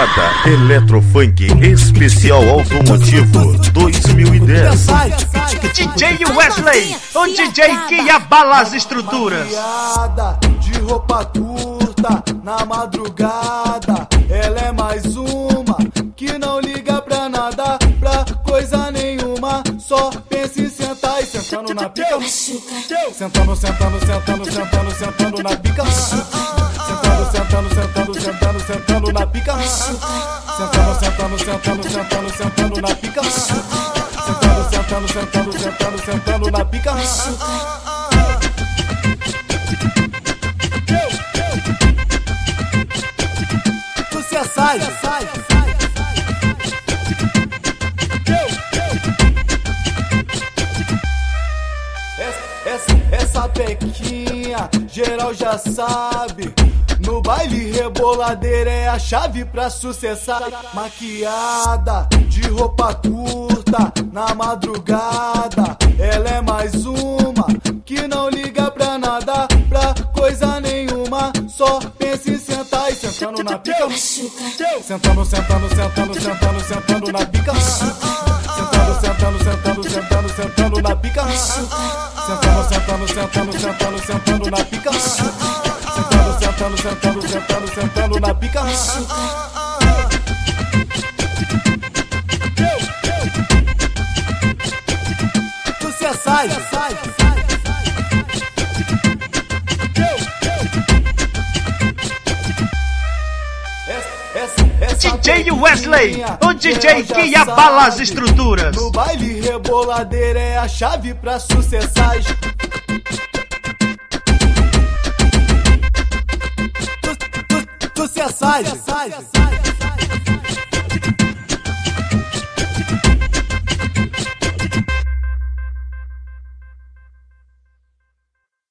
Balada Eletrofunk Especial Automotivo 2010. DJ Wesley, o DJ que abala as estruturas. De roupa curta na madrugada, ela é mais uma que não liga pra nada, pra coisa nenhuma, só pensa em sentar e sentando na pica. Sentando, sentando, sentando, sentando, sentando na pica. Sentando, sentando, sentando, sentando, sentando na pica. Sentando, sentando, sentando, sentando, sentando na pica. Sentando, sentando, sentando, sentando, sentando na pica. Você sai. Essa pequinha, geral já sabe. No baile reboladeira é a chave pra sucessar. Maquiada, de roupa curta na madrugada, ela é mais uma que não liga pra nada, pra coisa nenhuma, só pensa em sentar e sentando na pica. Sentando, sentando, sentando, sentando, sentando na pica. Sentando, sentando, sentando, sentando, sentando na pica. Sentando, sentando, sentando, sentando, sentando na pica. Sentando, sentando, sentando, sentando, sentando na pica. Você sai. DJ Wesley, o DJ que abala as estruturas. No baile reboladeira é a chave pra sucessar. Você sai.